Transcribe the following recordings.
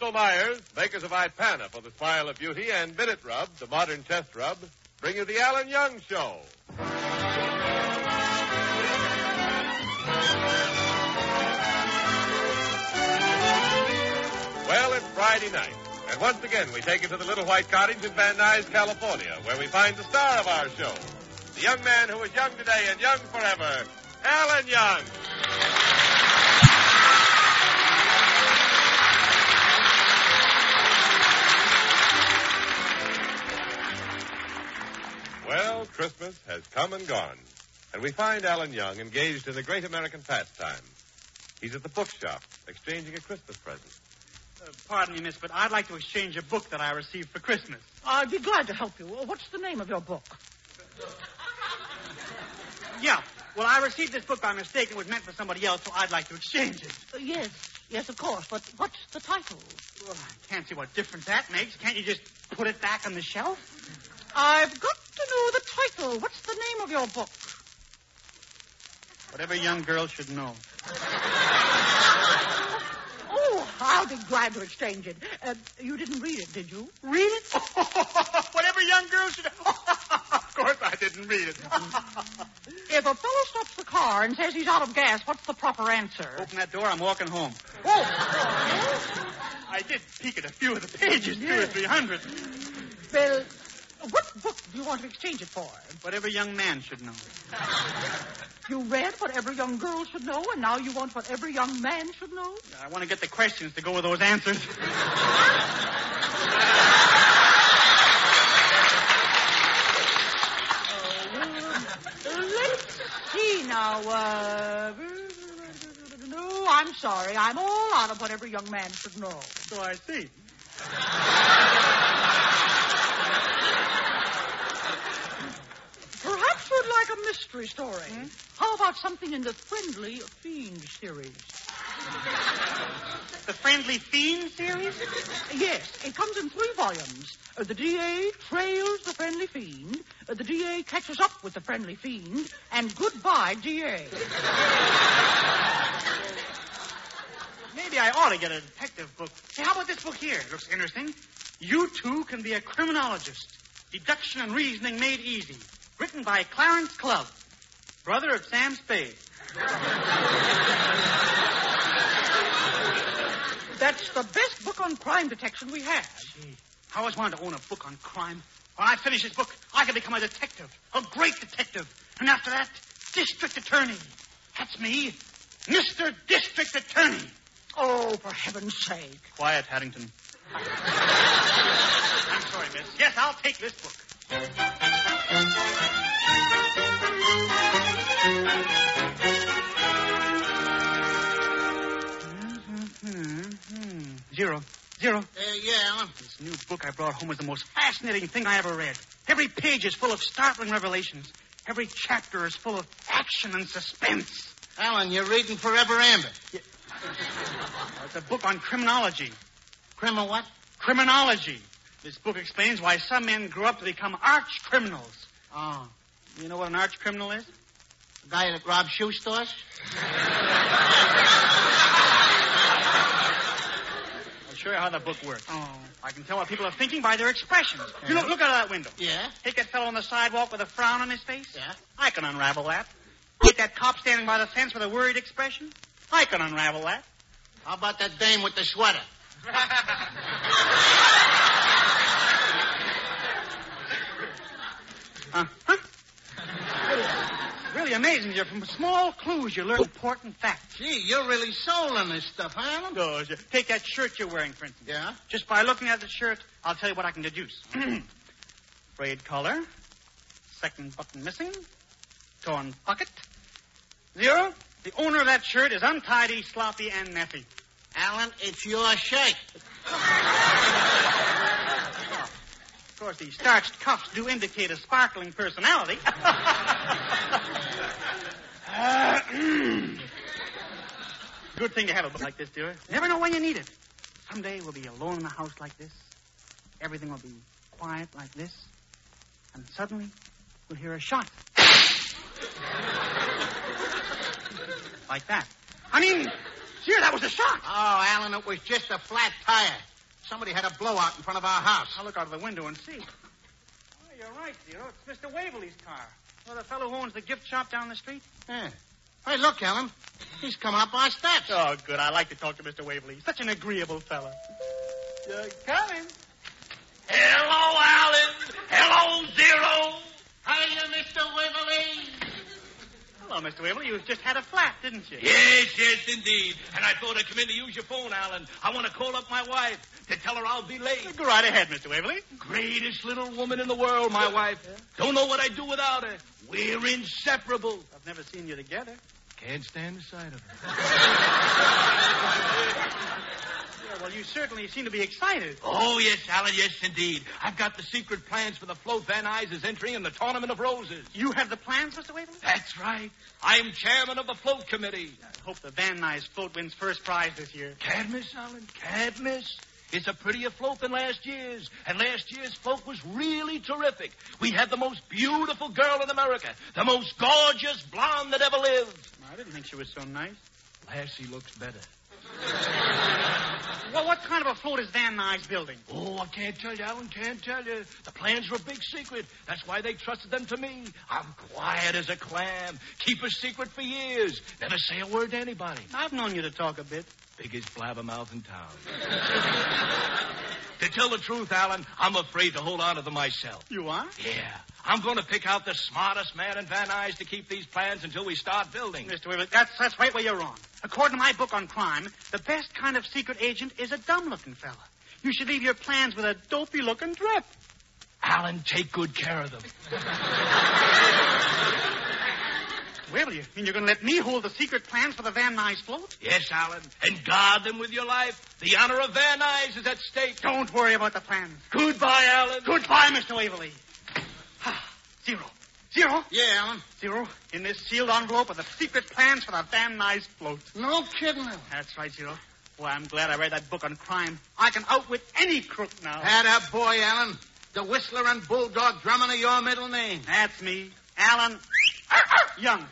Bristol Myers, makers of Ipana for the smile of beauty, and Minute Rub, the modern chest rub, bring you the Alan Young Show. Well, it's Friday night, and once again we take you to the little white cottage in Van Nuys, California, where we find the star of our show, the young man who is young today and young forever, Alan Young. Well, Christmas has come and gone, and we find Alan Young engaged in a great American pastime. He's at the bookshop, exchanging a Christmas present. Pardon me, miss, but I'd like to exchange a book that I received for Christmas. I'd be glad to help you. What's the name of your book? Yeah. Well, I received this book by mistake. It was meant for somebody else, so I'd like to exchange it. Yes, of course. But what's the title? Well, I can't see what difference that makes. Can't you just put it back on the shelf? I've got to know the title. What's the name of your book? Whatever young girl should know. Oh, I'll be glad to exchange it. You didn't read it, did you? Read it? Whatever young girl should know. Of course I didn't read it. If a fellow stops the car and says he's out of gas, what's the proper answer? Open that door, I'm walking home. Oh. I did peek at a few of the pages, 200 or 300. Well, what book do you want to exchange it for? Whatever young man should know. You read what every young girl should know, and now you want what every young man should know? I want to get the questions to go with those answers. Let's see now. No, I'm sorry. I'm all out of what every young man should know. So I see. Perhaps you'd like a mystery story. How about something in the Friendly Fiend series? The Friendly Fiend series? Yes, it comes in 3 volumes. The DA trails the Friendly Fiend, the DA catches up with the Friendly Fiend, and goodbye, DA. Maybe I ought to get a detective book. Hey, how about this book here? It looks interesting. You Too Can Be a Criminologist. Deduction and Reasoning Made Easy. Written by Clarence Clubb, brother of Sam Spade. That's the best book on crime detection we have. Gee, I always wanted to own a book on crime. When I finish this book, I can become a detective. A great detective. And after that, district attorney. That's me. Mr. District Attorney. Oh, for heaven's sake. Quiet, Haddington. I'm sorry, miss. Yes, I'll take this book. 0. Yeah, Alan. This new book I brought home is the most fascinating thing I ever read. Every page is full of startling revelations. Every chapter is full of action and suspense. Alan, you're reading Forever Amber. Yeah. It's a book on criminology. Criminal what? Criminology. This book explains why some men grow up to become arch criminals. Oh. You know what an arch criminal is? The guy that robs shoe stores? I'll show you how the book works. Oh. I can tell what people are thinking by their expressions. Yeah. You look out of that window. Yeah? Take that fellow on the sidewalk with a frown on his face. Yeah? I can unravel that. Take that cop standing by the fence with a worried expression. I can unravel that. How about that dame with the sweater? Uh-huh. Really amazing. You're from small clues you learn important facts. Gee, you're really sold on this stuff, huh, Alan? Goes. Take that shirt you're wearing, for instance. Yeah? Just by looking at the shirt, I'll tell you what I can deduce. Frayed collar. Second button missing. Torn pocket. 0. The owner of that shirt is untidy, sloppy, and messy. Alan, it's your shirt. Of course, the starched cuffs do indicate a sparkling personality. Good thing to have a book like this, dear. You never know when you need it. Someday we'll be alone in a house like this. Everything will be quiet like this. And suddenly, we'll hear a shot. Like that. I mean, sure, that was a shot. Oh, Alan, it was just a flat tire. Somebody had a blowout in front of our house. I'll look out of the window and see. Oh, you're right, Zero. It's Mr. Waverly's car. Well, the fellow who owns the gift shop down the street? Yeah. Hey, look, Alan. He's coming up our steps. Oh, good. I like to talk to Mr. Waverly. Such an agreeable fella. You're coming. Hello, Alan. Hello, Zero. Hiya, Mr. Waverly. Hello, Mr. Waverly. You just had a flat, didn't you? Yes, indeed. And I thought I'd come in to use your phone, Alan. I want to call up my wife to tell her I'll be late. Go right ahead, Mr. Waverly. Greatest little woman in the world, my wife. Don't know what I'd do without her. We're inseparable. I've never seen you together. Can't stand the sight of her. Yeah, well, you certainly seem to be excited. Oh, yes, Alan, yes, indeed. I've got the secret plans for the Float Van Nuys' entry in the Tournament of Roses. You have the plans, Mr. Waverly? That's right. I'm chairman of the float committee. I hope the Van Nuys float wins first prize this year. Can't miss, Alan, can't miss. It's a prettier float than last year's, and last year's float was really terrific. We had the most beautiful girl in America, the most gorgeous blonde that ever lived. I didn't think she was so nice. Lassie looks better. Well, what kind of a float is Van Nuys building? Oh, I can't tell you, Alan, can't tell you. The plans were a big secret. That's why they trusted them to me. I'm quiet as a clam. Keep a secret for years. Never say a word to anybody. I've known you to talk a bit. Biggest blabbermouth in town. To tell the truth, Alan, I'm afraid to hold on to them myself. You are? Yeah. I'm going to pick out the smartest man in Van Nuys to keep these plans until we start building. Mr. Waverly, that's right where you're wrong. According to my book on crime, the best kind of secret agent is a dumb-looking fella. You should leave your plans with a dopey-looking drip. Alan, take good care of them. Waverly, you mean you're going to let me hold the secret plans for the Van Nuys float? Yes, Alan, and guard them with your life. The honor of Van Nuys is at stake. Don't worry about the plans. Goodbye, Alan. Goodbye, Mr. Waverly. Zero. Yeah, Alan. Zero, in this sealed envelope are the secret plans for the Van Nuys float. No kidding. That's right, Zero. Boy, I'm glad I read that book on crime. I can outwit any crook now. Atta boy, Alan. The Whistler and Bulldog drumming are your middle name. That's me, Alan Young.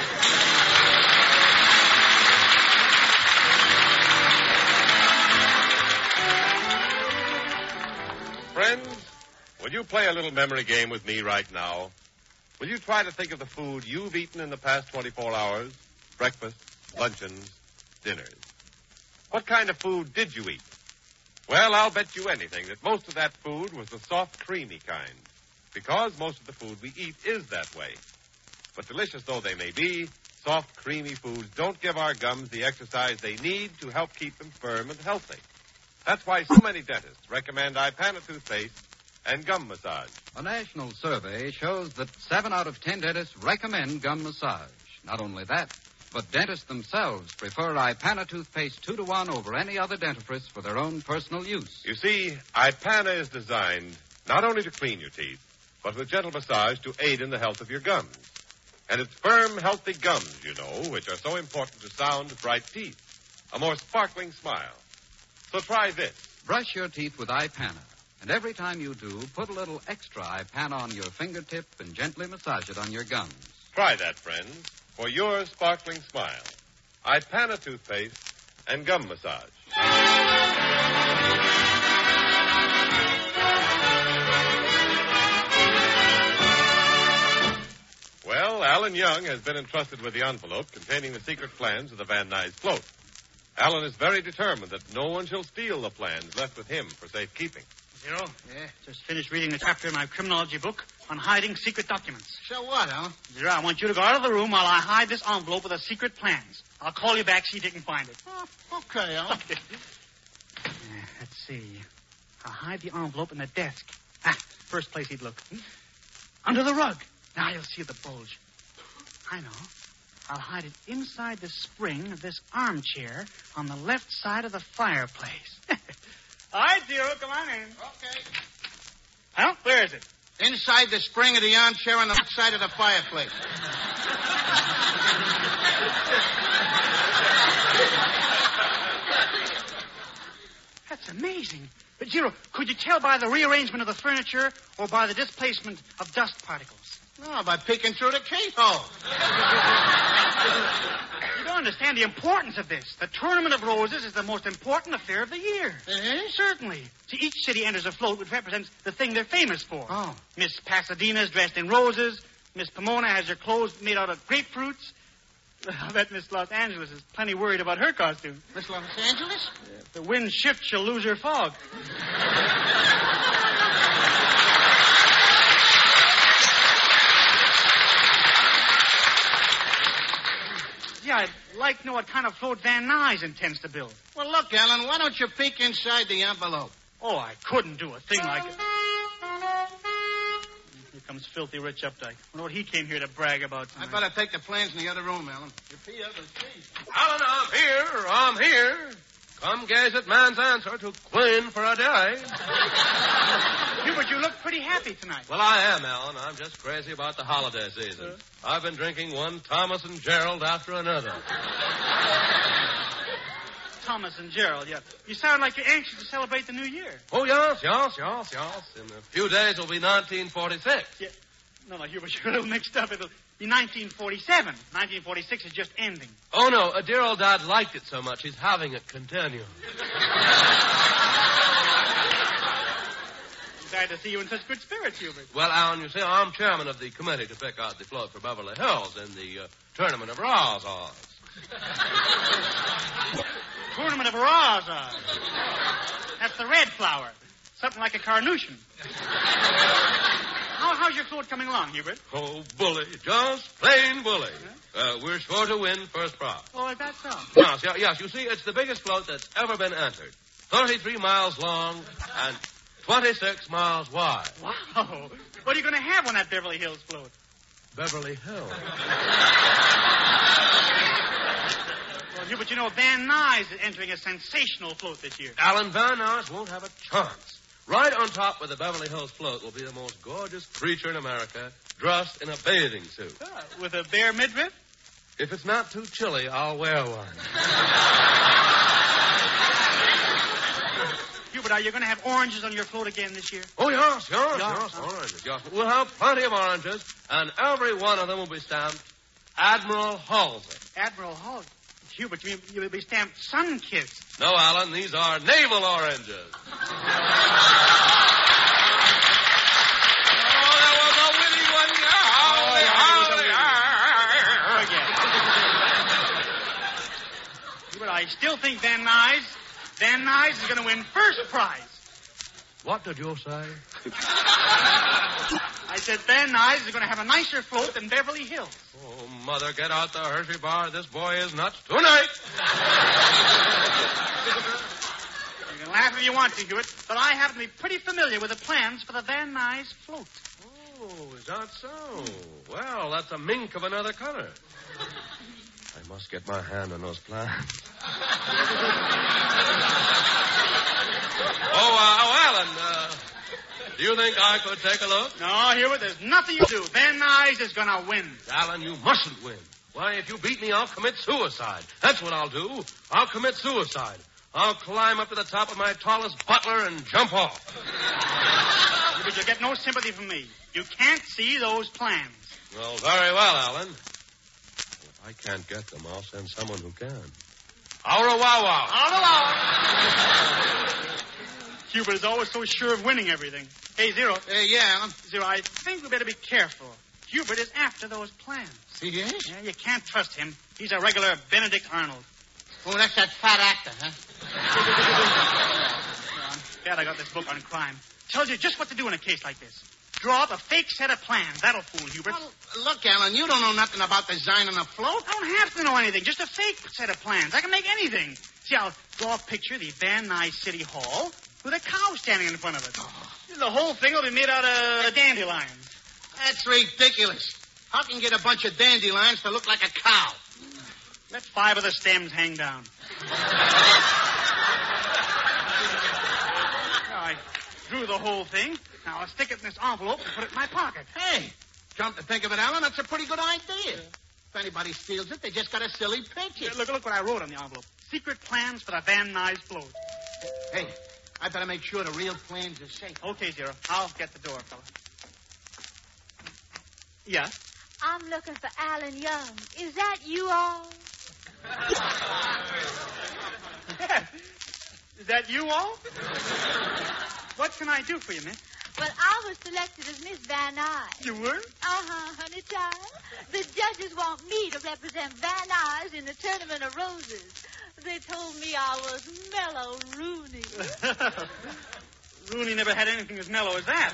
Friends, will you play a little memory game with me right now? Will you try to think of the food you've eaten in the past 24 hours? Breakfast, luncheons, dinners. What kind of food did you eat? Well, I'll bet you anything that most of that food was the soft, creamy kind. Because most of the food we eat is that way. But delicious though they may be, soft, creamy foods don't give our gums the exercise they need to help keep them firm and healthy. That's why so many dentists recommend Ipana toothpaste and gum massage. A national survey shows that 7 out of 10 dentists recommend gum massage. Not only that, but dentists themselves prefer Ipana toothpaste 2-to-1 over any other dentifrice for their own personal use. You see, Ipana is designed not only to clean your teeth, but with gentle massage to aid in the health of your gums. And it's firm, healthy gums, you know, which are so important to sound, bright teeth. A more sparkling smile. So try this. Brush your teeth with Ipana. And every time you do, put a little extra Ipana on your fingertip and gently massage it on your gums. Try that, friends, for your sparkling smile. Ipana toothpaste and gum massage. Well, Alan Young has been entrusted with the envelope containing the secret plans of the Van Nuys float. Alan is very determined that no one shall steal the plans left with him for safekeeping. Zero? Yeah? Just finished reading the chapter in my criminology book on hiding secret documents. So what, Alan? Zero, I want you to go out of the room while I hide this envelope with the secret plans. I'll call you back, see if you can find it. Oh, okay, Alan. Okay. Let's see. I'll hide the envelope in the desk. First place he'd look. Under the rug. Now you'll see the bulge. I know. I'll hide it inside the spring of this armchair on the left side of the fireplace. All right, Zero, come on in. Okay. Well, where is it? Inside the spring of the armchair on the left side of the fireplace. That's amazing. But, Zero, could you tell by the rearrangement of the furniture or by the displacement of dust particles? No, by peeking through the keyhole. You don't understand the importance of this. The Tournament of Roses is the most important affair of the year. Certainly. See, each city enters a float which represents the thing they're famous for. Oh. Miss Pasadena's dressed in roses. Miss Pomona has her clothes made out of grapefruits. I bet Miss Los Angeles is plenty worried about her costume. Miss Los Angeles? If the wind shifts, she'll lose her fog. Yeah, I'd like to know what kind of float Van Nuys intends to build. Well, look, Alan, why don't you peek inside the envelope? Oh, I couldn't do a thing like it. Here comes Filthy Rich Updike. I wonder what he came here to brag about tonight. I better take the plans in the other room, Alan. You pee up and see. Alan, I'm here. Come gaze at man's answer to Queen for a day. Hubert, you look pretty happy tonight. Well, I am, Alan. I'm just crazy about the holiday season. I've been drinking one Thomas and Gerald after another. Thomas and Gerald, yeah. You sound like you're anxious to celebrate the new year. Oh, yes. In a few days it'll be 1946. Yeah. No, Hubert, you're a little mixed up. It'll be 1947. 1946 is just ending. Oh, no. Dear old Dad liked it so much, he's having it continue. Glad to see you in such good spirits, Hubert. Well, Alan, you see, I'm chairman of the committee to pick out the float for Beverly Hills in the Tournament of Roses. Tournament of Roses. That's the red flower. Something like a carnation. How's your float coming along, Hubert? Oh, bully. Just plain bully. We're sure to win first prize. Oh, is that so? Yes. You see, it's the biggest float that's ever been entered. 33 miles long and 26 miles wide. Wow. What are you going to have on that Beverly Hills float? Beverly Hills. Well, Hubert, you know, Van Nuys is entering a sensational float this year. Alan Van Nuys won't have a chance. Right on top of the Beverly Hills float will be the most gorgeous creature in America, dressed in a bathing suit. With a bare midriff? If it's not too chilly, I'll wear one. Hubert, are you going to have oranges on your float again this year? Oh, yes, oranges, yes. We'll have plenty of oranges, and every one of them will be stamped Admiral Halsey. Admiral Halsey? Hubert, you will be stamped Sun-Kissed. No, Alan, these are naval oranges. But I still think Van Nuys is going to win first prize. What did you say? I said Van Nuys is going to have a nicer float than Beverly Hills. Oh, Mother, get out the Hershey bar. This boy is nuts tonight. You can laugh if you want to, Hewitt, but I happen to be pretty familiar with the plans for the Van Nuys float. Oh, is that so? Well, that's a mink of another color. I must get my hand on those plans. Alan, do you think I could take a look? No, Hewitt, there's nothing you do. Van Nuys is going to win. Alan, you mustn't win. Why, if you beat me, I'll commit suicide. That's what I'll do. I'll commit suicide. I'll climb up to the top of my tallest butler and jump off. But you'll get no sympathy from me. You can't see those plans. Well, very well, Alan. If I can't get them, I'll send someone who can. Au revoir. Au revoir. Hubert is always so sure of winning everything. Hey, Zero. Yeah, Alan? Zero, I think we better be careful. Hubert is after those plans. He is? Yeah, you can't trust him. He's a regular Benedict Arnold. Oh, that's that fat actor, huh? I'm glad I got this book on crime. Tells you just what to do in a case like this. Draw up a fake set of plans. That'll fool Hubert. Well, look, Alan, you don't know nothing about designing a float. I don't have to know anything. Just a fake set of plans. I can make anything. See, I'll draw a picture of the Van Nuys City Hall with a cow standing in front of it. Oh. The whole thing will be made out of dandelions. That's ridiculous. How can you get a bunch of dandelions to look like a cow? Let 5 of the stems hang down. I drew the whole thing. Now I'll stick it in this envelope and put it in my pocket. Hey, come to think of it, Alan, that's a pretty good idea. If anybody steals it, they just got a silly picture. Look what I wrote on the envelope. Secret plans for the Van Nuys float. Hey, I better make sure the real plans are safe. Okay, Zero. I'll get the door, fella. Yeah? I'm looking for Alan Young. Is that you all? Is that you all? What can I do for you, miss? Well, I was selected as Miss Van Nuys. You were? Uh-huh, honey child. The judges want me to represent Van Nuys in the Tournament of Roses. They told me I was mellow Rooney. Rooney never had anything as mellow as that.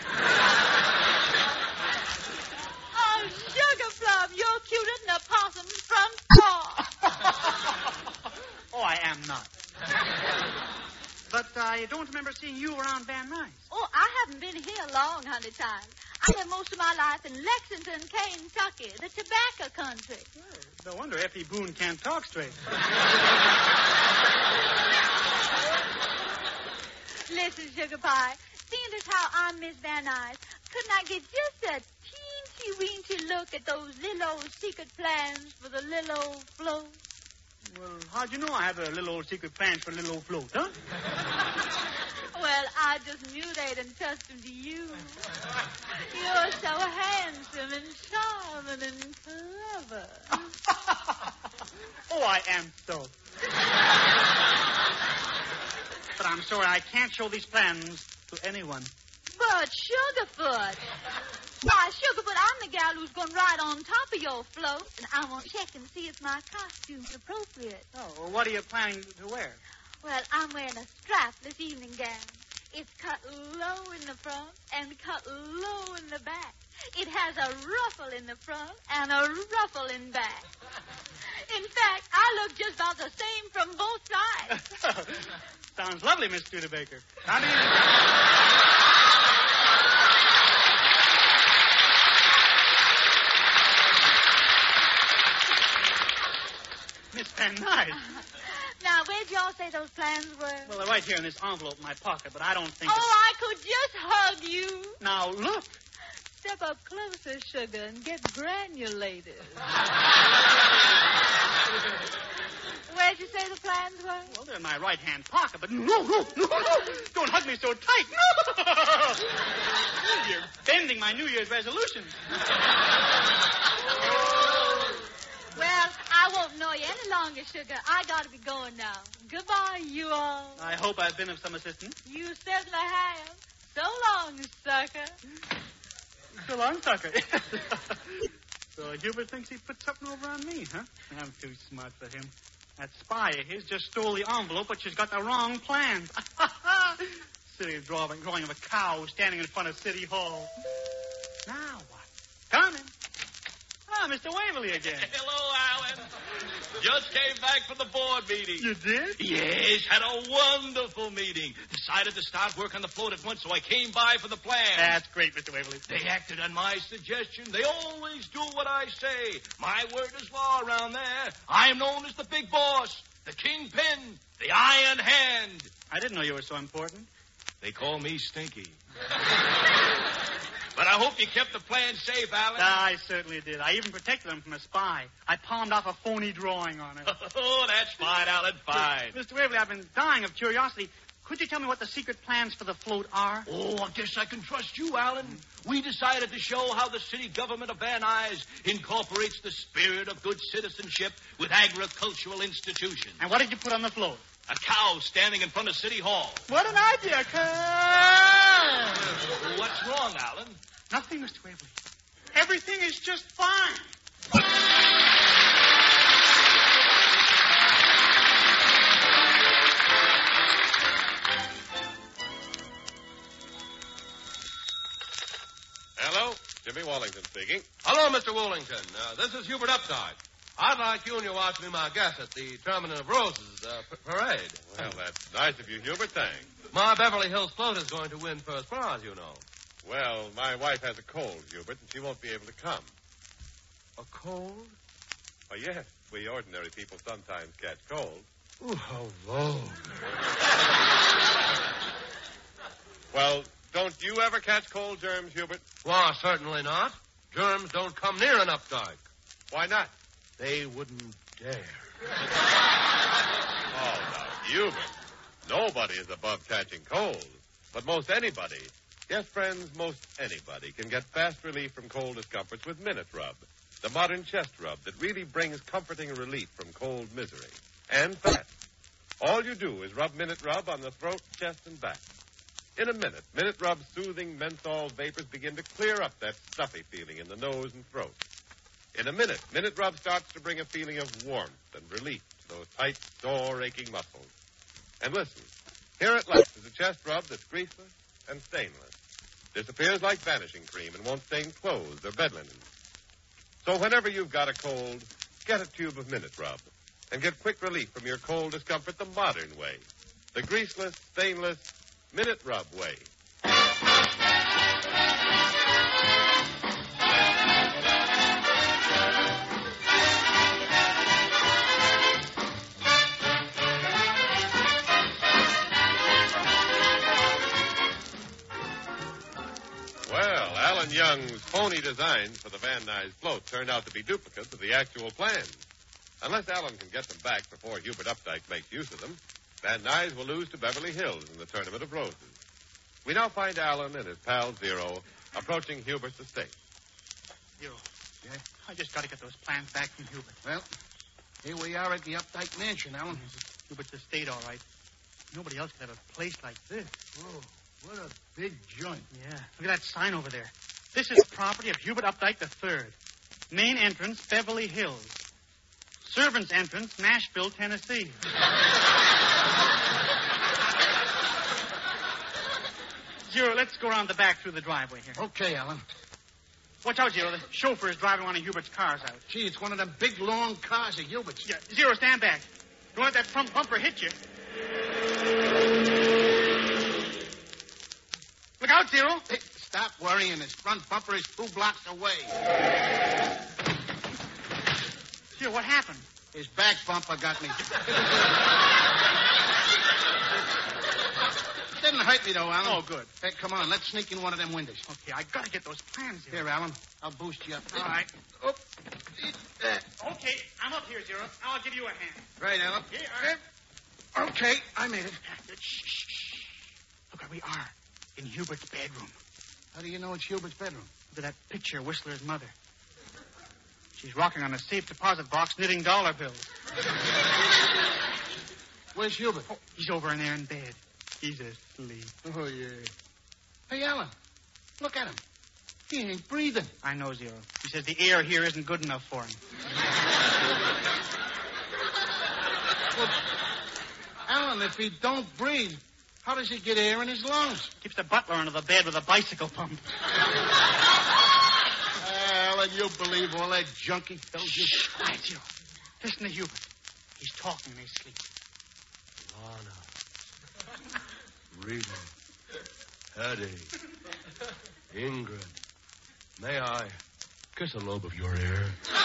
Oh, Sugar Plum, you're cuter than a possum's front paw. Oh, I am not. But I don't remember seeing you around Van Nuys. Oh, I haven't been here long, honey child. I lived most of my life in Lexington, Kentucky, the tobacco country. No wonder F.E. Boone can't talk straight. Listen, Sugar Pie, seeing as how I'm Miss Van Nuys, couldn't I get just a teensy-weensy look at those little old secret plans for the little old float? Well, how'd you know I have a little old secret plan for a little old float, huh? Well, I just knew they'd entrust them to you. You're so handsome and charming and clever. Oh, I am so. But I'm sorry, I can't show these plans to anyone. But, Sugarfoot. Why, Sugarfoot, I'm the gal who's going to ride on top of your float, and I want to check and see if my costume's appropriate. Oh, well, what are you planning to wear? Well, I'm wearing a strapless evening gown. It's cut low in the front and cut low in the back. It has a ruffle in the front and a ruffle in back. In fact, I look just about the same from both sides. Sounds lovely, Miss Studebaker. I mean... Miss Van Nuys. Now, where'd y'all say those plans were? Well, they're right here in this envelope in my pocket, but I don't think... Oh, I could just hug you. Now, look. Step up closer, Sugar, and get granulated. Where'd you say the plans were? Well, they're in my right-hand pocket, but no. Don't hug me so tight. No. You're bending my New Year's resolutions. Well, I won't know you any longer, Sugar. I gotta be going now. Goodbye, you all. I hope I've been of some assistance. You certainly have. So long, sucker. So long, sucker. So Hubert thinks he put something over on me, huh? I'm too smart for him. That spy of his just stole the envelope, but she's got the wrong plan. Silly drawing of a cow standing in front of City Hall. Now what? Coming. Ah, Mr. Waverly again. Hello, Alan. Just came back from the board meeting. You did? Yes, had a wonderful meeting. Decided to start work on the float at once, so I came by for the plan. That's great, Mr. Waverly. They acted on my suggestion. They always do what I say. My word is law around there. I am known as the big boss, the kingpin, the iron hand. I didn't know you were so important. They call me Stinky. But I hope you kept the plan safe, Alan. I certainly did. I even protected them from a spy. I palmed off a phony drawing on it. Oh, that's fine, Alan, fine. Mr. Waverly, I've been dying of curiosity. Could you tell me what the secret plans for the float are? Oh, I guess I can trust you, Alan. We decided to show how the city government of Van Nuys incorporates the spirit of good citizenship with agricultural institutions. And what did you put on the float? A cow standing in front of City Hall. What an idea, What's wrong, Alan? Nothing, Mr. Waverly. Everything is just fine. Hello, Jimmy Wallington speaking. Hello, Mr. Woolington. This is Hubert Updike. I'd like you and your wife to be my guests at the Tournament of Roses parade. Well, that's nice of you, Hubert. Thanks. My Beverly Hills float is going to win first prize, you know. Well, my wife has a cold, Hubert, and she won't be able to come. A cold? Oh, yes. We ordinary people sometimes catch colds. Ooh, how vulgar. Well, don't you ever catch cold germs, Hubert? Well, certainly not. Germs don't come near an Updike. Why not? They wouldn't dare. Oh, now, Hubert. Nobody is above catching colds. But most anybody, yes, friends, most anybody can get fast relief from cold discomforts with Minute Rub, the modern chest rub that really brings comforting relief from cold misery. And fast. All you do is rub Minute Rub on the throat, chest, and back. In a minute, Minute Rub's soothing menthol vapors begin to clear up that stuffy feeling in the nose and throat. In a minute, Minute Rub starts to bring a feeling of warmth and relief to those tight, sore, aching muscles. And listen, here at last is a chest rub that's greaseless and stainless. Disappears like vanishing cream and won't stain clothes or bed linen. So whenever you've got a cold, get a tube of Minute Rub and get quick relief from your cold discomfort the modern way. The greaseless, stainless, Minute Rub way. Well, Alan Young's phony designs for the Van Nuys float turned out to be duplicates of the actual plans. Unless Alan can get them back before Hubert Updike makes use of them, Van Nuys will lose to Beverly Hills in the Tournament of Roses. We now find Alan and his pal Zero approaching Hubert's estate. Zero. Yeah? I just got to get those plans back from Hubert. Well, here we are at the Updike Mansion, Alan. Hubert's estate, all right. Nobody else could have a place like this. Whoa, what a big joint. Yeah. Look at that sign over there. This is the property of Hubert Updike III. Main entrance, Beverly Hills. Servants' entrance, Nashville, Tennessee. Zero, let's go around the back through the driveway here. Okay, Alan. Watch out, Zero. The chauffeur is driving one of Hubert's cars out. Gee, it's one of them big, long cars of Hubert's. Yeah, Zero, stand back. Don't let that front bumper hit you. Look out, Zero. Hey, stop worrying. His front bumper is 2 blocks away. Zero, what happened? His back bumper got me. Didn't hurt me, though, Alan. Oh, good. Hey, come on. Let's sneak in one of them windows. Okay, I got to get those plans, Zero. Here, Alan. I'll boost you up. All right. Oh. Okay, I'm up here, Zero. Now I'll give you a hand. Right, Alan. Here. Okay, I made it. Shh. Look where we are. In Hubert's bedroom. How do you know it's Hubert's bedroom? Look at that picture of Whistler's mother. She's rocking on a safe deposit box, knitting dollar bills. Where's Hubert? Oh, he's over in there in bed. He's asleep. Oh, yeah. Hey, Alan, look at him. He ain't breathing. I know, Zero. He says the air here isn't good enough for him. Well, Alan, if he don't breathe, how does he get air in his lungs? Keeps the butler under the bed with a bicycle pump. Alan, you believe all that junk he tells you? Shh, quiet, Zero. Listen to Hubert. He's talking in his sleep. Lana. Rita. Hetty. Ingrid. May I kiss a lobe of your ear?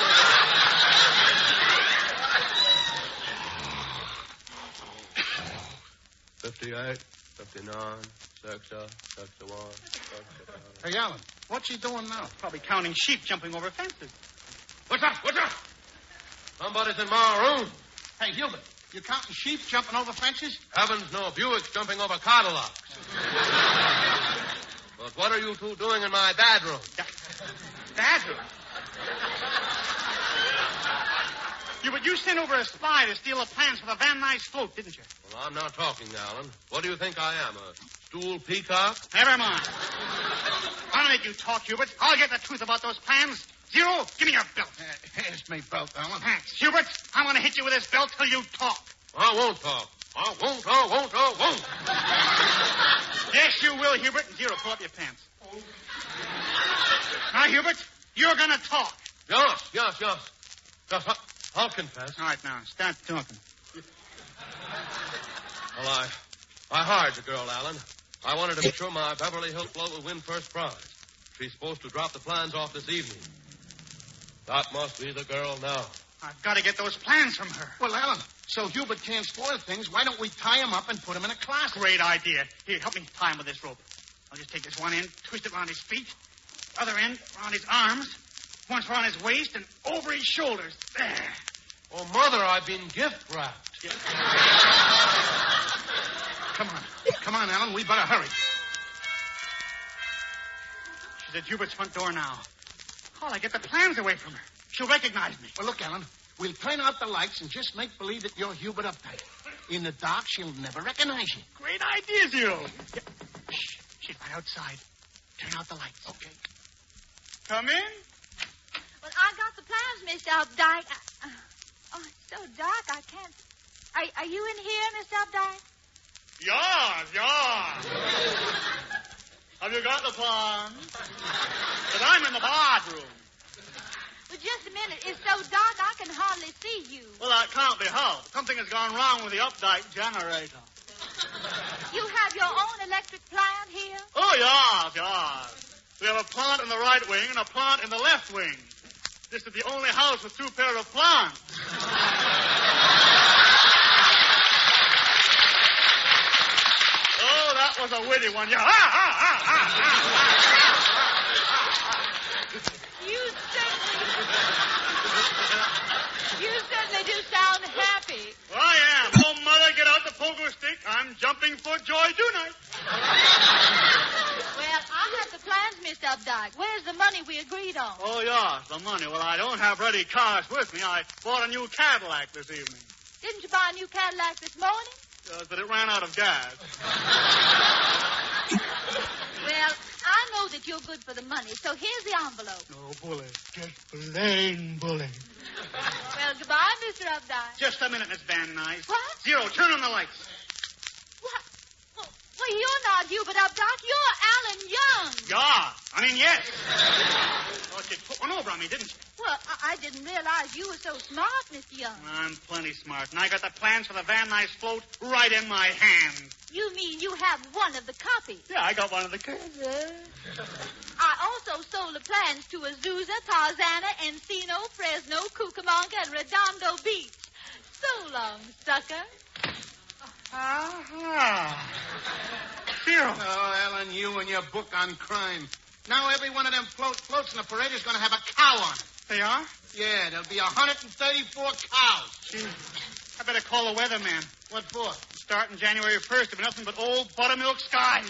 58, 59, 60, 61, 62. Hey, Alan, what's he doing now? Probably counting sheep jumping over fences. What's up? Somebody's in my room. Hey, Hubert, you counting sheep jumping over fences? Heavens, no. Buick's jumping over Cadillacs. But what are you two doing in my bedroom? Bedroom? You sent over a spy to steal the plans for the Van Nuys float, didn't you? Well, I'm not talking, Alan. What do you think I am, a stool peacock? Never mind. I'll make you talk, Hubert. I'll get the truth about those plans. Zero, give me your belt. Here's my belt, Alan. Thanks. Hubert, I'm going to hit you with this belt till you talk. I won't talk. I won't. Yes, you will, Hubert. And Zero, pull up your pants. Now, Hubert, you're going to talk. Yes. I'll confess. All right, now, start talking. Well, I hired the girl, Alan. I wanted to make sure my Beverly Hills float would win first prize. She's supposed to drop the plans off this evening. That must be the girl now. I've got to get those plans from her. Well, Alan, so Hubert can't spoil things, why don't we tie him up and put him in a closet? Great idea. Here, help me tie him with this rope. I'll just take this one end, twist it around his feet, other end around his arms, once around his waist, and over his shoulders. There. Oh, Mother, I've been gift wrapped. Yeah. Come on, Alan, we better hurry. She's at Hubert's front door now. How'll I get the plans away from her? she'll recognize me. Well, look, Alan, we'll turn out the lights and just make believe that you're Hubert Updike. In the dark, she'll never recognize you. Great idea, Zero. Yeah. Shh. She's right outside. Turn out the lights. Okay. Come in. Well, I got the plans, Mr. Updike. Oh, it's so dark, I can't... Are you in here, Mr. Updike? Yes. Have you got the plans? But I'm in the bathroom. Well, just a minute. It's so dark I can hardly see you. Well, that can't be helped. Something has gone wrong with the Updike generator. You have your own electric plant here? Oh, yes. We have a plant in the right wing and a plant in the left wing. This is the only house with two pair of plants. Oh, that was a witty one. Yeah. You certainly do sound happy. Well, I am. Oh, Mother, get out the pogo stick. I'm jumping for joy tonight. Well, I have the plans, Mr. Updike. Where's the money we agreed on? Oh, yes, the money. Well, I don't have ready cash with me. I bought a new Cadillac this evening. Didn't you buy a new Cadillac this morning? Yes, but it ran out of gas. Well, I know that you're good for the money, so here's the envelope. No, bully. Just plain bully. Well, goodbye, Mr. Updike. Just a minute, Miss Van Nuys. What? Zero, turn on the lights. What? Well, you're not Hubert Updike. You're Alan Young. Yeah, yes. Thought you'd put one over on me, didn't you? Well, I didn't realize you were so smart, Mr. Young. I'm plenty smart, and I got the plans for the Van Nuys float right in my hand. You mean you have one of the copies? Yeah, I got one of the copies. I also sold the plans to Azusa, Tarzana, Encino, Fresno, Cucamonga, and Redondo Beach. So long, sucker. Aha. Zero. Oh, Alan, you and your book on crime. Now every one of them floats in the parade is going to have a cow on it. They are? Yeah, there'll be 134 cows. Gee, I better call the weatherman. What for? Starting January 1st, there'll be nothing but old buttermilk skies.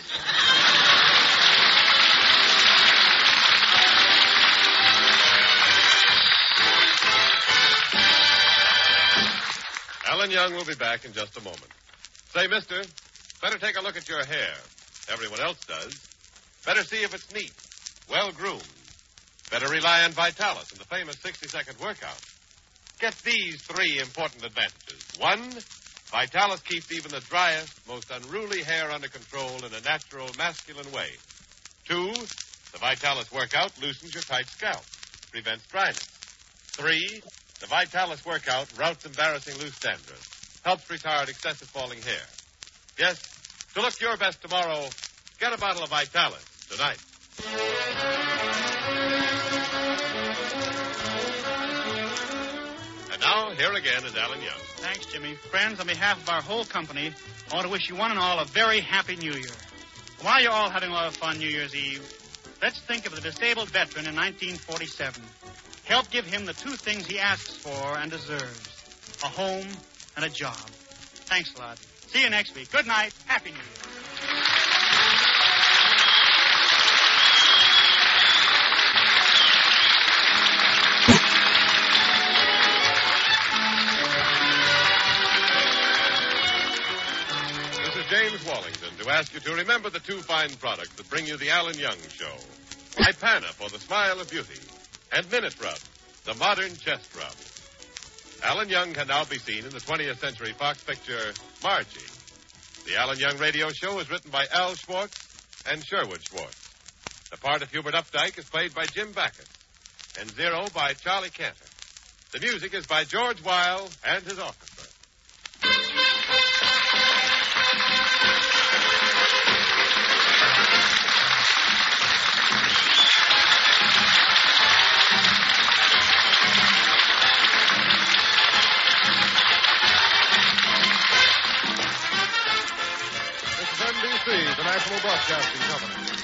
Alan Young will be back in just a moment. Say, mister, better take a look at your hair. Everyone else does. Better see if it's neat, well-groomed. Better rely on Vitalis and the famous 60-second workout. Get these 3 important advantages. 1, Vitalis keeps even the driest, most unruly hair under control in a natural, masculine way. 2, the Vitalis workout loosens your tight scalp, prevents dryness. 3, the Vitalis workout routs embarrassing loose dandruff, helps retard excessive falling hair. Yes, to look your best tomorrow, get a bottle of Vitalis tonight. And now, here again is Alan Young. Thanks, Jimmy. Friends, on behalf of our whole company, I want to wish you one and all a very happy New Year. While you're all having a lot of fun New Year's Eve, let's think of the disabled veteran in 1947. Help give him the 2 things he asks for and deserves, a home and a job. Thanks a lot. See you next week. Good night. Happy New Year. James Wallington to ask you to remember the 2 fine products that bring you the Alan Young Show. Ipana for the smile of beauty, and Minute Rub, the modern chest rub. Alan Young can now be seen in the 20th Century Fox picture, Margie. The Alan Young Radio Show is written by Al Schwartz and Sherwood Schwartz. The part of Hubert Updike is played by Jim Backus, and Zero by Charlie Cantor. The music is by George Weil and his orchestra. NBC, the National Broadcasting Company.